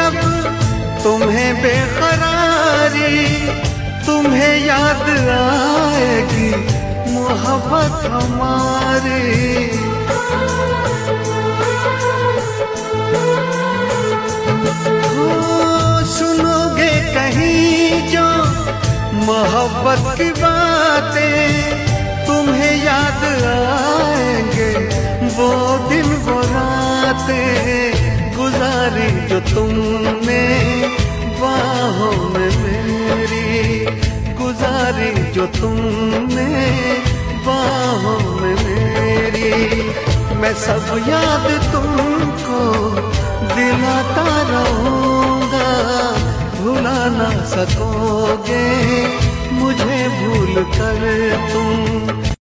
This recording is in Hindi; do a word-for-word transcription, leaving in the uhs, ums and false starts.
जब तुम्हें बेकरारी, तुम्हें याद आएगी मोहब्बत हमारी। हो सुनोगे कहीं जो मोहब्बत की बातें, तुम्हें याद आएंगे वो दिन वो रातें गुजारी जो तुमने बाहों में मेरी, गुजारी जो तुमने बाहों में मेरी। मैं सब याद तुमको दिलाता रहूंगा, भुला ना सकोगे मुझे भूल कर तुम।